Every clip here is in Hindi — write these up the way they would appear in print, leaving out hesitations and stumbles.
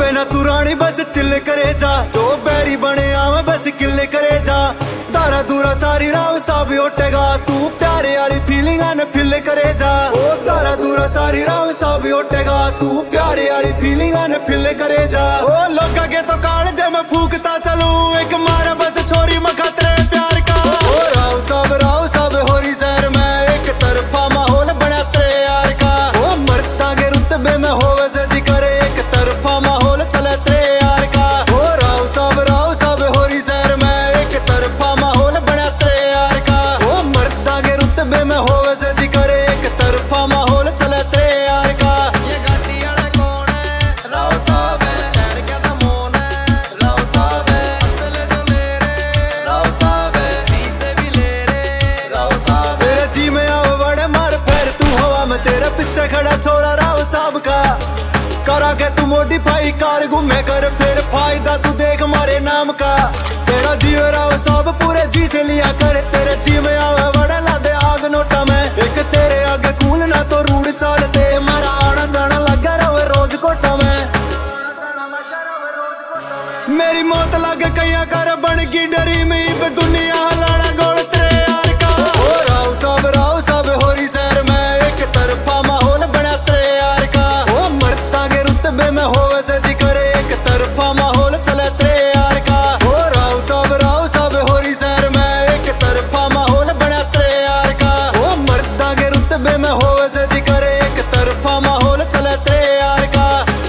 पे ना तू रानी बस चिल करे जा, जो बैरी बने आवे बस किले करे जा। तारा दूरा सारी राव सब उठेगा, तू प्यारे वाली फीलिंग न फिल करे जा। ओ तारा दूरा सारी राव सब उठेगा, तू प्यारे वाली फीलिंग न फिल करे जा। ओ लोका के तो काल जे मैं फूकता चलूं, एक मारा बस छोरी मखा तेरे प्यार का। ओ राव सब होरी शहर में एक तरफा माहौल बना तेरे यार का। ओ मरता के रुतबे में हो वैसे जिक्र, एक तरफा माहौल चले तेरे यार का। ओ राव सब होरी शहर में एक तरफा माहौल बना तेरे यार का। ओ मरता के रुतबे में हो वैसे जिक्र, एक तरफा माहौल चले तेरे यार का। ये गाड़ी वाला कौन है? राव साहब है, शहर का तो मोन है। राव साहब है, असल जो ले रे। राव साहब है, जी से भी ले रे। राव साहब तेरे जी में आओ बड़े मार पैर, तू हवा में तेरे पीछे खड़ा छोरा राव साहब का। करा के तू मॉडिफाई कार घूमे कर, फिर फायदा तू देख मारे नाम का। तेरा जीव राव साहब पूरे जी से लिया कर, तेरे जी में आवे बड़ा लादे आग नोटा में। एक तेरे आगे कूल ना तो रूढ़ चालते, मारा आना जाना लगा रहे रोज कोटा में। मेरी मौत लगे कैया कर बन की डरी में, पे दुनिया हलाना गोल तेरे यार का। ओ राव सब होरी शहर में एक तरफा माहौल बना तेरे यार का। ओ मरता के रुतबे में हो वैसे जिक्र, एक तरफा माहौल चले तेरे यार का। ओ राव सब होरी शहर में एक तरफा माहौल बना तेरे यार का। ओ मरता के रुतबे में हो वैसे जिक्र, एक तरफा माहौल चले तेरे यार का।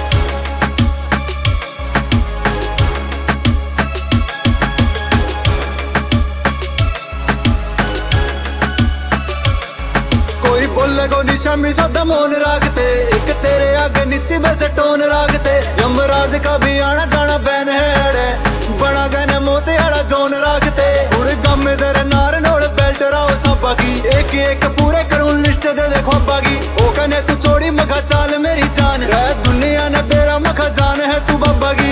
कोई बोले को निशामी सदा मौन राखते, एक तेरे आगे नीचे बस टोन राखते। यमराज का भी आना जाना बैन है अड़े, बड़ा गहने मोते आड़ा जोन राखते। उड़ गम में तेरे नार नोड़ बेल्ट राव साबा की, एक एक पूरे करूं लिस्ट दे दे ख्वाबा की। ओ कने तू चोड़ी मखा चाल मेरी जान, रह दुनिया ने बेरा मखा जान है तू बाबा की।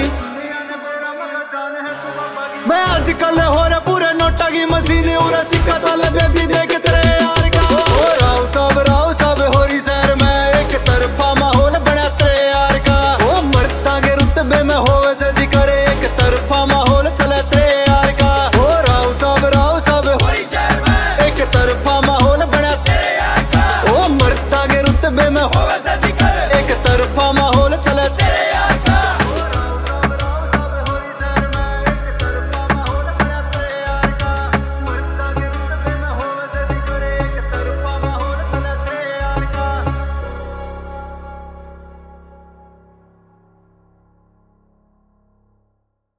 मैं आजकल हो रहा पूरे नोटा की मशीन, उरा सिक्का चल बेबी देख